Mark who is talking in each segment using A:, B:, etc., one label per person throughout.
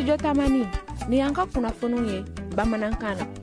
A: Studio Tamani ni yanka kunnafoniw ye bamanankan na.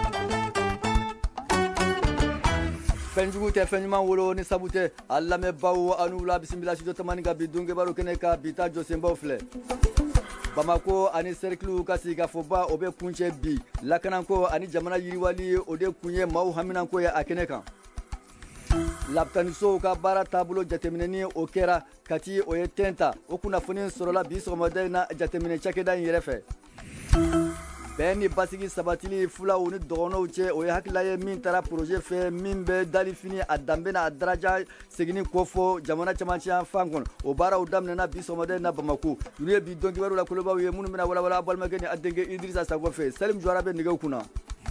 B: Fɛnjugu tɛ fɛn ɲuman wolo ni sabu tɛ a lamɛnbaaw an'u la bisimila Studio Tamani ka bi dunkebaru kɛnɛ ka bi ta jɔsenbaw filɛ. Bamako ani cercle ka sigikafɔba o bɛ kuncɛ bi lakanako ani jamana yiriwali o de kun ye maaw haminanko ye a kɛnɛ kan. Lapitanisow ka baara taabolo jateminɛni o kɛra kati o ye tɛnta o kunnafoni sɔrɔla bi sɔgɔmada in na jateminɛ cakɛda in yɛrɛ fɛ. Bɛn ni basigi sabatili fulaw ni dɔgɔnɔw cɛ o ye hakilila ye min taara projet fɛ min bɛ dalifini a danbe n'a daraja segini kɔfɔ jamana camancɛ fan kɔnɔ o baaraw daminɛna bi sɔgɔmada in na Bamako olu ye bi dɔnkibaru la kolobaw ye minnu bɛna walawala balimakɛ ni a denkɛ Idrissa Sakɔ fɛ Salim Jawara bɛ nɛgɛw kunna.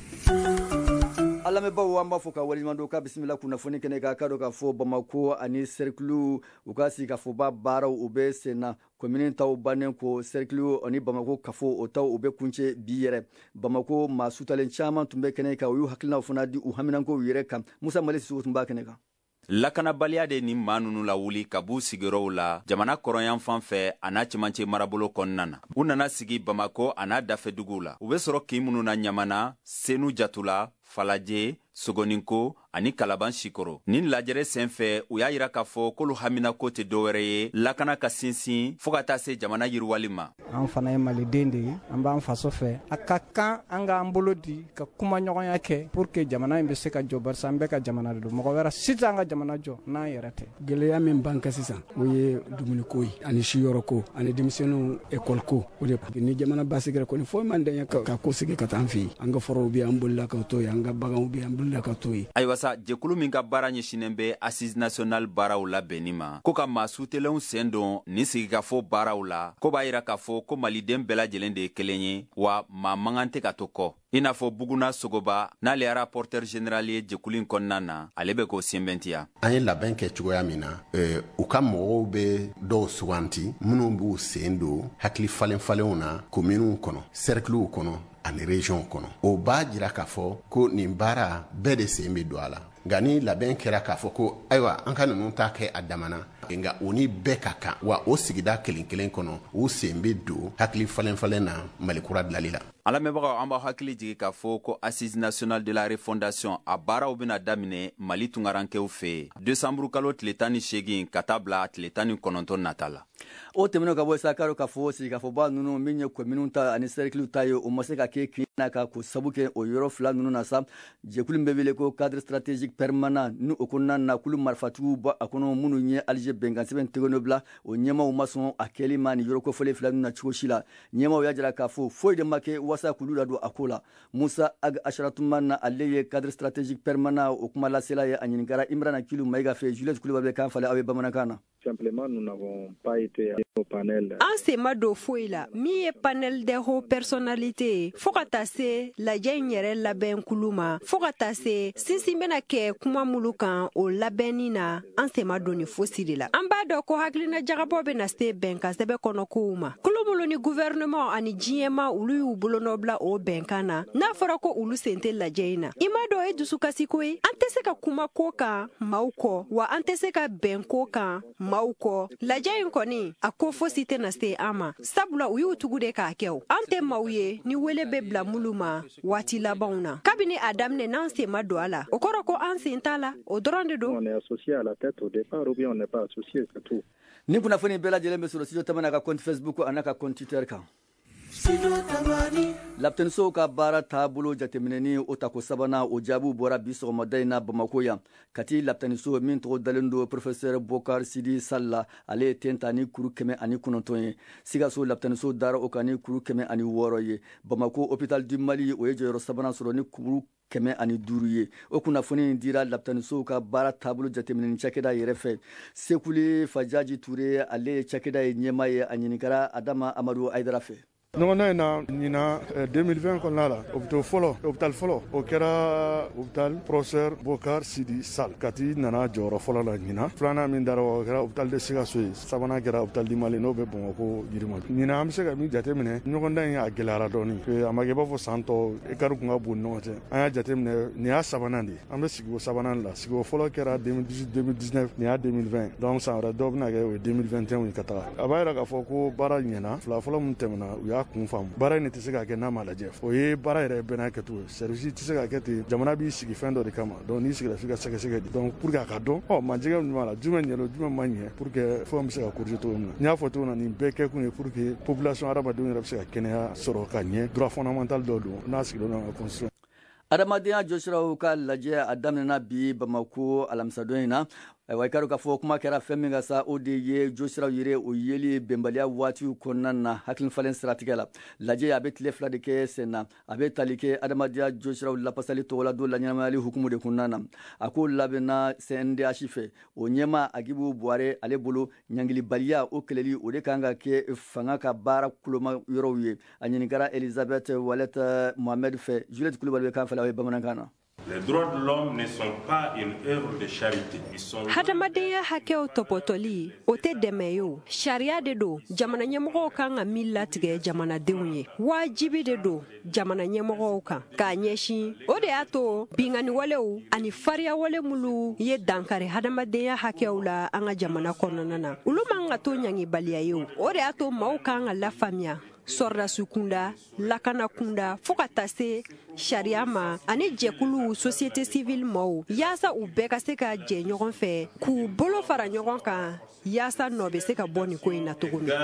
B: Alamɛbaw an b'a fɔ ka waleɲuman dɔn ka bisimila kunnafoni kɛnɛ ka kadɔ ka fɔ Bamako ani cercle u ka sigikafɔba baaraw u bɛ sen na commune taw bannen ko cercle ani Bamako kafo o taw u bɛ kuncɛ bi yɛrɛ Bamako maa sutalen caman tun bɛ kɛnɛ kan u y'u hakilinaw fana di u haminankow yɛrɛ kan Musa Mali Sisoko tun b'a kɛnɛ kan.
C: Lakanabaliya de ni maa nunu lawuli ka b'u sigiyɔrɔw la jamana kɔrɔyan fan fɛ a n'a cɛmancɛ marabolo kɔnɔna na u nana sigi Bamako a n'a dafɛduguw la u bɛ sɔrɔ k'i minnu na Ɲamana Senu Jatula Falaje Sogoninko ani Kalaban Sikoro nin lajɛrɛ senfɛ u y'a yira k'a fɔ k'olu haminako tɛ dɔwɛrɛ ye lakana ka sinsin fɔɔ ka taa se jamana yiriwali ma.
D: An fana ye maliden de ye an b'an faso fɛ a ka kan an k'an bolo di ka kuma ɲɔgɔnya kɛ pour que jamana in bɛ se ka jɔ barisa an bɛɛ ka jamana de don mɔgɔ wɛrɛ si tɛ an ka jamana jɔ n'an yɛrɛ tɛ.
E: Gɛlɛya min b'an kan sisan o ye dumuniko ye ani siyɔrɔko ani denmisɛnninw école ko o de ni jamana basigira kɔni foyi man d'an ye ka ko sigi ka taa an fɛ yen an ka fɔrɔw bɛ an bolila ka to yen an ka baganw bɛ an bolila ka to yen.
C: Ayiwa sa jɛkulu min ka baara ɲɛsinen bɛ assise nationale baaraw labɛnni ma ko ka maa sutelenw sen don ni sigikafɔ baaraw la ko b'a yira k'a fɔ ko maliden bɛɛ lajɛlen de ye kelen ye wa maa mankan tɛ ka to kɔ i n'a fɔ Buguna Sogoba n'ale ye rapporteur général ye jɛkulu in kɔnɔna na ale bɛ k'o senbɛntiya.
F: An ye labɛn kɛ cogoya min na u ka mɔgɔw bɛ dɔw suganti minnu b'u sen don hakili falen-falenw na kominiw kɔnɔ cerclew kɔnɔ ani région kɔnɔ o b'a jira k'a fɔ ko nin baara bɛɛ de sen bɛ don a la nka ni labɛn kɛra k'a fɔ ko ayiwa an ka ninnu ta kɛ a damana nka o ni bɛɛ ka kan wa o sigida kelen kelen kɔnɔ u sen bɛ don hakili falen-falen na Malikura dilali la.
C: An lamɛnbagaw an b'aw hakili jigin k'a fɔ ko assise nationale de la refondation a baaraw bɛna daminɛ Mali tungarankew fɛ décembre kalo tile 18 ka taa bila tile 19 nata la.
B: O tɛmɛnen ka bɔ sa k'a dɔn k'a fɔ sigikafɔba ninnu min ye commune ta ani cercle ta ye o ma se ka kɛ kiina ka ko sabu kɛ o yɔrɔ fila ninnu na sa jɛkulu bɛ wele ko cadre stratégique permanent ni o kɔnɔna na kulu marifatigiw bɔ a kɔnɔ minnu ye Alger bɛnkan sɛbɛn tɛgɛnɔ bila o ɲɛmaaw ma sɔn a kɛli ma ni yɔrɔ kɔfɔlen fila ninnu na cogo si la ɲɛmaaw y'a jira k'a fɔ foyi de ma kɛ wasa k'olu ladon a ko la Musa Ag Asharatuma ale ye cadre stratégique permanent o kuma lasela ye a ɲininkara Imrana Kilu Maïga fɛ Juliette Kulibali kan falen aw ye bamanankan na.
G: Simplement, nous n'avons pas été au panel.
H: An sema do foyi la min ye panel de haut personnalité fo ka taa se lajɛ in yɛrɛ labɛn kulu ma fo ka taa se sinsin bena kɛ kuma mulu kan o labɛnni na an sema do ni fosi de la an b'a dɔn ko hakilina jagabɔ bena se bɛnkan sɛbɛ kɔnɔ kow ma kulu mulu ni gouvernement ani diɲɛma olu y'u bolonɔ bila o bɛnkan na n'a fɔra ko olu sen tɛ lajɛ in na i m'a dɔn o ye dusukasiko ye an tɛ se ka kuma ko kan maaw kɔ wa an tɛ se ka bɛn ko kan maaw kɔ lajɛ in kɔni a ko fosi tɛna se an ma sabula u y'u tugu de k'a kɛ o an tɛ maaw ye ni wele bɛ bila mulu ma waati labanw na kabini a daminɛ n'an sen ma don a la o kɔrɔ ko an sen t'a la o dɔrɔn de don.
G: On est associé à la tête au départ ou bien on n'est pas associé, c'est tout.
B: Ni kunnafoni bɛɛ lajɛlen bɛ sɔrɔ Studio Tamani ka compte Facebook a n'a ka compte Twitter kan. Lapitanisow ka baara taabolo jateminɛni o tako sabanan o jaabiw bɔra bi sɔgɔmada in na Bamako yan kati lapitaniso min tɔgɔ dalen don professeur Bokar Sidi Salla ale ye tenta ni kuru 109 ye Sikaso lapitaniso dara o kan ni kuru 106 ye Bamako hôpital du Mali o ye jɔyɔrɔ sabanan sɔrɔ ni kuru 105 ye o kunnafoni dira lapitanisow ka baara taabolo jateminɛni cakɛda yɛrɛ fɛ Sekuli Fajaji Ture ale ye cakɛda ye ɲɛma ye a ɲininkara Adama Amadu Aidara fɛ.
I: ɲɔgɔnna in na ɲina 2020 kɔnɔna la hôpital fɔlɔ o kɛra hôpital professeur Bokar Sidi Sall kati nana jɔyɔrɔ fɔlɔ la ɲina filanan min dara o kɛra hôpital de Sikaso ye sabanan kɛra hôpital du Mali n'o bɛ Bamako Yirimajɔ ɲina an bɛ se ka min jateminɛ ɲɔgɔnda in a gɛlɛyara dɔɔni a ma kɛ i b'a fɔ san tɔ écart kun ka bon ni ɲɔgɔn cɛ an y'a jateminɛ nin y'a sabanan de ye an bɛ sigi o sabanan la sigi o fɔlɔ kɛra 2018-2019 nin y'a 2020 donc san wɛrɛ dɔw bɛna kɛ o ye 2021 ye ka taga a b'a yira k'a fɔ ko baara ɲɛna fila fɔlɔ min tɛmɛna u y'a k'a kun faamu baara in tɛ se ka kɛ n'a ma lajɛ o ye baara yɛrɛ bɛɛ n'a kɛcogo ye service tɛ se ka kɛ ten jamana b'i sigi fɛn dɔ de kama donc n'i sigira f'i ka sɛgɛsɛgɛ di donc pour que a ka dɔn manjɛgɛ min b'a la jumɛn ɲɛna jumɛn ma ɲɛ pour que fɛnw bɛ se ka corriger cogo min na n y'a fɔ cogo min na nin bɛɛ kɛ kun ye pour que population hadamadenw yɛrɛ bɛ se ka kɛnɛya sɔrɔ ka ɲɛ droit fondamental dɔ don n'a sigilen don ka constitution.
B: adamadenya jɔsiraw ka lajɛ a daminɛna bi Bamako alamisadon in na wa k'a fɔ kuma kɛra fɛn min ka sa o de ye jɔsiraw yɛrɛ o yeli bɛnbaliya waatiw kɔnɔna na hakilifalen siratigɛ la lajɛ a bɛ tile 2 de kɛ sen na a bɛ tali kɛ adamadenya jɔsiraw lapasali tɔgɔ la don laɲɛnamayali hukumu de kɔnɔna na a ko labɛnna CNDH fɛ o ɲɛma Agibu Buware ale bolo ɲangilibaliya o kɛlɛli o de kan ka kɛ fanga ka baara kuloma yɔrɔw ye a ɲininkara Elisabeth Waleta Mohamed fɛ Juliette Kulibali bɛ kan fɛ o ye bamanankan na.
J: Les droits de l'homme ne sont pas une œuvre de charité.
H: Hadamadenya hakɛw tɔpɔtɔli o tɛ dɛmɛ ye o sariya de don jamana ɲɛmɔgɔw kan ka min latigɛ jamanadenw ye wajibi de don jamana ɲɛmɔgɔw kan k'a ɲɛsin o de y'a to binganiwalew ani fariyawale minnu ye dankari hadamadenya hakɛw la an ka jamana kɔnɔna na olu man ka to ɲangibaliya ye o de y'a to maaw kan ka lafaamuya sɔrɔdasi kunda lakana kunda fo ka taa se sariya ma ani jɛkulu société civile maaw yaasa u bɛɛ ka se ka jɛ ɲɔgɔn fɛ k'u bolo fara ɲɔgɔn kan yaasa nɔ bɛ se ka bɔ nin ko in na cogo min.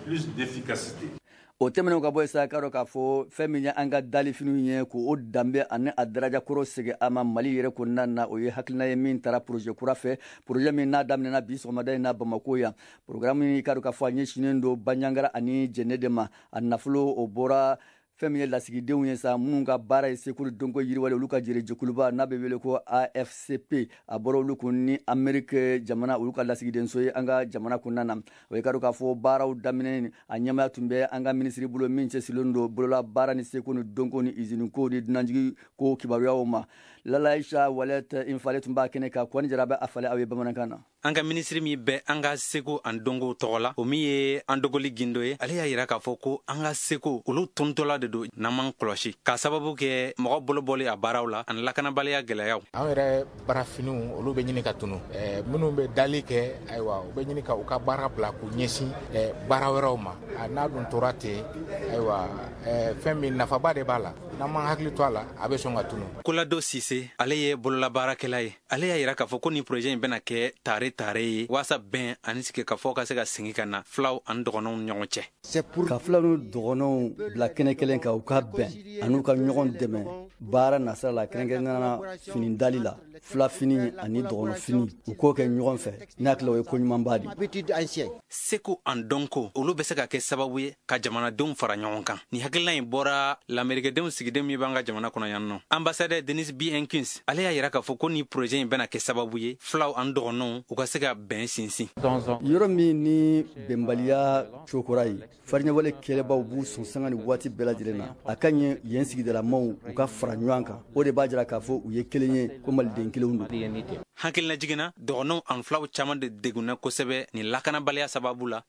B: o tɛmɛnen ka bɔ sa k'a k'a fɔ fɛn min ye an ka dalifiniw ye k'o danbe ani a darajakɔrɔ segin a ma Mali yɛrɛ kɔnɔna na o ye hakilina ye min taara projet kura fɛ projet min n'a daminɛna bi sɔgɔmada in na Bamako yan programme in k'a k'a fɔ a ɲɛsinnen don Bandiagara ani Jɛnɛ de ma a nafolo o bɔra fɛn min ye lasigidenw ye sa minnu ka baara ye sekuru donko yiriwale olu ka jɛkuluba n'a bɛ wele ko AFCP a bɔra olu kun ni Amérique jamana olu ka lasigidenso ye an ka jamana kɔnɔna na o ye k'a k'a fɔ baaraw daminɛ a ɲɛmaya tun bɛ an ka minisiri bolo min cɛsirilen don bolola baara ni seko ni donko ni usine ko ni dunanjigi ko kibaruyaw ma Lalaisha Waleta Infale tun b'a kɛnɛ ka Kwani Jara bɛ a fale aw ye bamanankan na.
K: An ka minisiri min bɛ an ka seko an donko tɔgɔ la o min ye an dogoli gindo ye ale y'a yira k'a fɔ ko an ka seko olu tontɔla de don n'an man kɔlɔsi k'a sababu kɛ mɔgɔ bolobɔli a baaraw la ani lakanabaliya gɛlɛyaw.
L: An yɛrɛ baarafiniw olu bɛ ɲini ka tunu minnu bɛ dali kɛ ayiwa u bɛ ɲini ka u ka baara bila k'u ɲɛsin baara wɛrɛw ma n'a dun tora ten ayiwa fɛn min nafaba de b'a la n'an man hakili to a la a bɛ sɔn ka tunu.
K: Kolado Sise ale ye bololabaarakɛla ye ale y'a yira k'a fɔ ko ni projet in bɛna kɛ tare ye waasa bɛn ani sigi ka fɔ ka se ka segin ka na filaw ani dɔgɔnɔw ɲɔgɔn cɛ.
B: Ka filaw ni dɔgɔnɔw bila kɛnɛ kelen kan u ka bɛn an'u ka ɲɔgɔn dɛmɛ baara nasara la kɛrɛnkɛrɛnnana fini dali la fila fini ani dɔgɔnɔ fini u k'o kɛ ɲɔgɔn fɛ n'a hakili o ye ko ɲumanba di.
K: Seko an dɔnko olu bɛ se ka kɛ sababu ye ka jamanadenw fara ɲɔgɔn kan ni hakilina in bɔra lamɛrikɛdenw sigidenw min b'an ka jamana kɔnɔ yan nɔ ambassadeur Denis B. Enkins ale y'a yira k'a fɔ ko ni projet in bɛna kɛ sababu ye filaw ani dɔgɔnɔw u ka se ka bɛn sinsin.
B: Yɔrɔ min ni bɛnbaliya cokora ye fariɲɛwale kɛlɛbaw b'u sɔn sanga ni waati bɛɛ lajɛlen na a ka ɲɛ yen sigidalamaw u ka fara ɲɔgɔn kan o de b'a jira k'a fɔ u ye kelen ye ko maliden kelenw don.
K: Hakilina jiginna dɔgɔnɔw ani filaw caman de degunna kosɛbɛ ni lakanabaliya sababu la.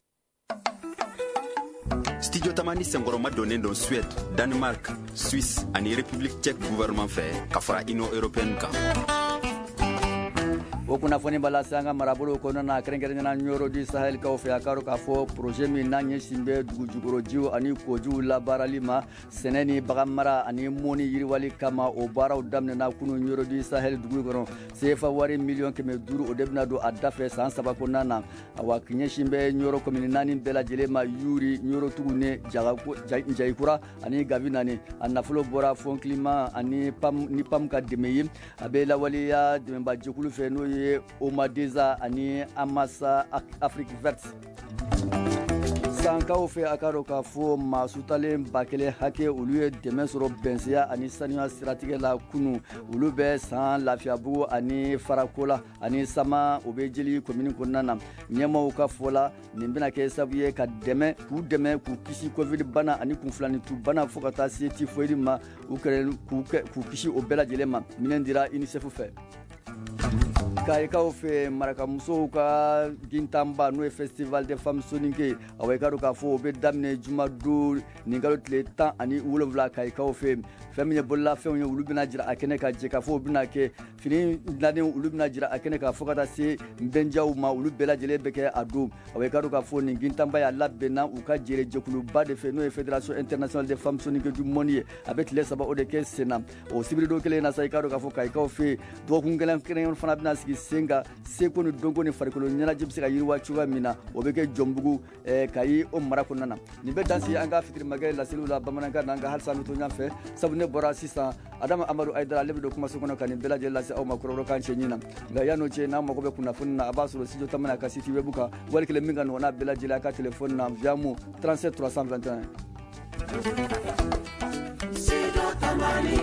C: Studio Tamani senkɔrɔma donnen don Suède, Danemark, Suisse ani République tchèque gouvernement fɛ ka fara Union européenne kan.
B: o kunnafoni bala se an ka marabolo kɔnɔna na kɛrɛnkɛrɛnnena ɲɔrɔ di sahel kaw fɛ a ka k'a fɔ projet min n'a ɲɛsin bɛ dugujukɔrɔjiw ani kojiw labaarali ma sɛnɛ ni bagan mara ani mɔni yiriwali kama o baaraw daminɛna kunu ɲɔrɔ di sahel dugu kɔnɔ CFA wari miliyɔn 500 o de bɛna don a da fɛ san 3 kɔnɔna na awa ɲɛsin bɛ ɲɔrɔ komini 4 bɛɛ lajɛlen ma yuri ɲɔrɔ tugu ne jayikura ani gavi nani a nafolo bɔra fond climat ani pam ka dɛmɛ ye a bɛ lawaleya dɛmɛba jɛkulu fɛ n'o ye Omadeza ani Amasa Afrique Verte. Sankaw fɛ a ka dɔn k'a fɔ maa sutalen 1000 hakɛ olu ye dɛmɛ sɔrɔ bɛnsiya ani sanuya siratigɛ la kunu olu bɛ san lafiyabugu ani farakola ani sama o bɛ jeli komini kɔnɔna na ɲɛmaw ka fɔ la nin bɛna kɛ sababu ye ka dɛmɛ k'u kisi covid bana ani kunfilanintu bana fo ka taa se tifoyidi ma k'u kisi o bɛɛ lajɛlen ma minɛn dira UNICEF fɛ. Kaikaw fe maraka musow ka gintamba no festival des femmes soninke awekado ka fo be damne juma do ni galo tle tan ani wolofla kaikaw fe femme bolla fe on ulu bina jira akene ka je ka fo bina ke fini dane ulu bina jira akene ka fo kata se mbenjaw ma ulu bela jele beke adu awekado ka fo ni gintamba ya labena u ka jere jekulu ba de fe no fédération internationale des femmes soninke du monde avec les saba o de ke sena o sibiri do kele na saikado ka fo kaikaw fe do kungela kenen fana bina senga seko ni dongo ni farikolo nyana jibse ka yirwa chuga mina obeke jombugu kayi o marako nana ni be dansi anga fitri magay la selula bamananga nanga halsa no to nyafe sabune bora sisa adama amadu aidara lebe do kuma sokono kan bela je la se o makoro kan chenyina ga yano che na makobe kuna funna abasu sijo tamana ka siti webuka walkele minga no na bela je la ka telefone na biamu 37 321 sijo tamani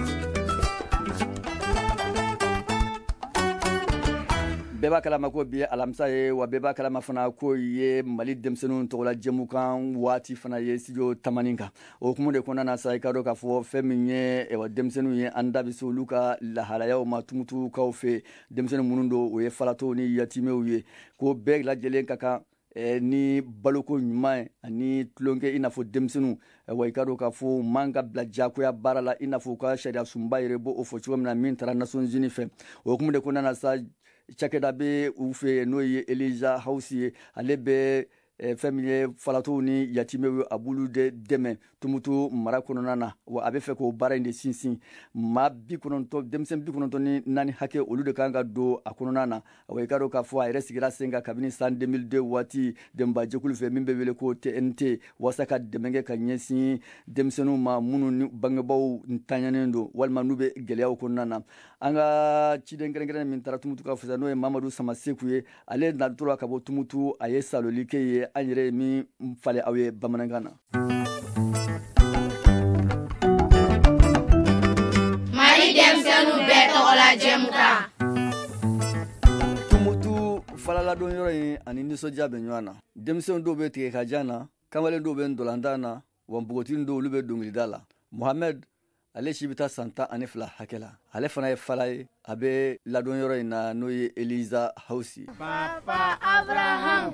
B: beba kalama ko bi alamsa ye wa beba kalama fana ko ye mali demsenu tola jemukan wati fana ye studio tamaninka o kuma de kona na sai kado ka fo feminye e wa demsenu ye anda biso luka la halaya o matumutu ka o fe demsenu munundo o ye falato ni yatime o ye ko beg la jelen kaka ni baloko nyuma ani tlonge inafo demsenu wa ikado ka fo manga bla jakoya barala inafo ka sharia sumba irebo o fo chuma min tara Nations Unies fe o kuma de kona na sa chakeda be ufe no ye Elisa Hausi alebe famille falato ni yatime abulu de deme tumutu marakono nana wa abe fe ko bara inde sinsin ma bi kononto demsem bi kononto ni nani hake olu de kanga do akono nana wa ikaro ka fo ayre sigira senga kabini san 2002 wati demba jekulu fe mimbe wele ko TNT wasaka demenge kanyesi demsenu ma munu ni bangebaw ntanyanendo walma nube geleya ko nana anga chidengere min taratu ka fuza no Mamadou Samasekuye ale na tolo ka bo tumutu ayesa lolike ye anyere mi fale awe bamanangana
M: Mali demsenu beto la jemuka
B: tumutu falala don yoro ani niso jabe nywana demsenu do be te kajana kamale do be ndolandana wambugotin do lube dungridala Mohamed ale shibita santa anifla hakela ale fana ye falay abe ladon yoro na no ye Elisa Hausi
M: Papa Abraham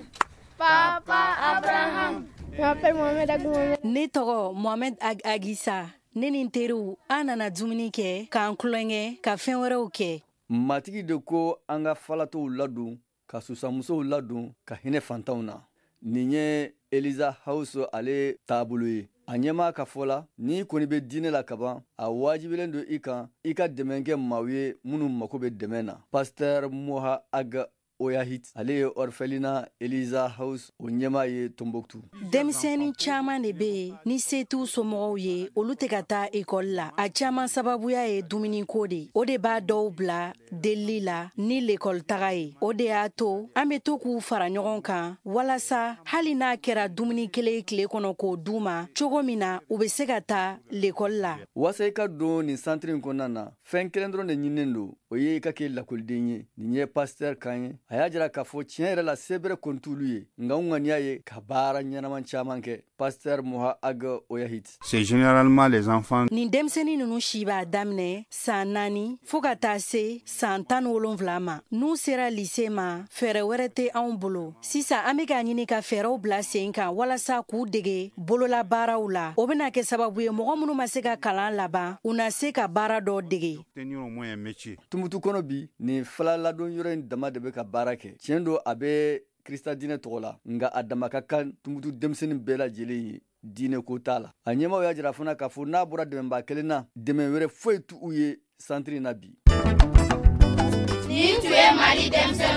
N: ne tɔgɔ Mohamed Agisa ne ni teriw an nana dumuni kɛ k'an kulonkɛ ka fɛn wɛrɛw kɛ
B: matigi de ko an ka falatow ladun ka susamusow ladun ka hinɛ fantanw na nin ye Elisa Hausi ale taabolo ye a ɲɛma ka fɔ la ni kɔni bɛ diinɛ la kaban a wajibilen do i kan i ka dɛmɛ kɛ maaw ye minnu mako bɛ dɛmɛ na Pasteur Moha Aga Oyahit ale ye orphelina Elisa House o ɲɛma ye Tombouctou
N: denmisɛnnin caman de be ni se t'u somɔgɔw ye olu tɛ ka taa ekɔli la a caman sababuya ye dumuniko de o de b'a dɔw bila delili la ni lekɔli taga ye o de y'a to an be to k'u fara ɲɔgɔn kan walasa hali n'a kɛra dumuni kelen tile kɔnɔ k'o d'u ma cogo min na u be se ka taa lekɔli la
B: wasa i ka don nin santiri kɔnɔna na fɛn kelen dɔrɔn de ɲininen do o ye i ka kɛ lakoliden ye nin ye pasteur kan ye a y'a jira k'a fɔ tiɲɛ yɛrɛ la sebere kontulu ye nka n ŋaniya ye ka baara ɲɛnaman caman kɛ Pasteur Moha Aga Oyahit
O: c'est généralement les enfants
N: nin denmisɛnnin nunu si b'a daminɛ san 4 fɔɔ ka taa se san 17 ma n'u sera lycée ma fɛɛrɛ wɛrɛ tɛ anw bolo sisan an be k'a ɲini ka fɛɛrɛw bila sen kan walasa k'u dege bolola baaraw la o bena kɛ sababu ye mɔgɔ minnu ma se ka kalan laban u na se ka baara dɔ dege
B: Tumutu kɔnɔ bi nin fala ladon yɔrɔ in dama de be ka baara kɛ tiɲɛ do a be Krista diinɛ tɔgɔ la nga a dama ka kan tumutu denmisɛnnin bɛɛ lajɛlen ye diinɛ ko t'a la a ɲɛmaw y'a jira fana k'a fɔ n'a bɔra dɛmɛba kelen na dɛmɛ wɛrɛ foyi t'u ye santiri na bi
M: nin tun ye Mali denmisɛnninw